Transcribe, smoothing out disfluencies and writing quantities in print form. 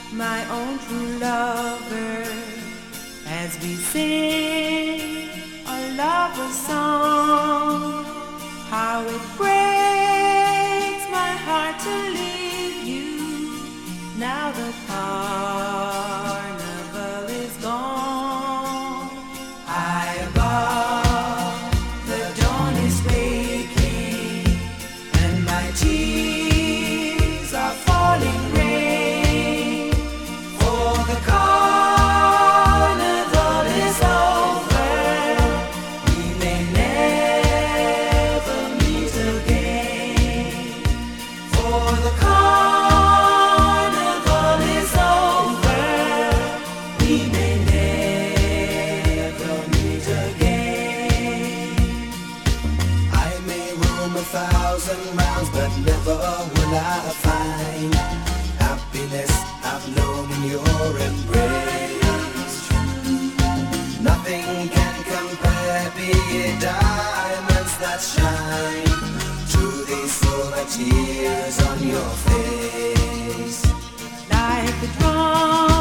my own true lover, as we sing a lover's song. How it breaks my heart to leave you, now the carnival is gone. High above, the dawn is breaking, and my tears are falling rain. For the carnival is over, we may never meet again. For the carnival is over, we may never meet again. I may roam 1,000 rounds, but never will I find happiness I've known in your embrace. Nothing can compare, be it diamonds that shine, to these silver tears on your face. Like the drum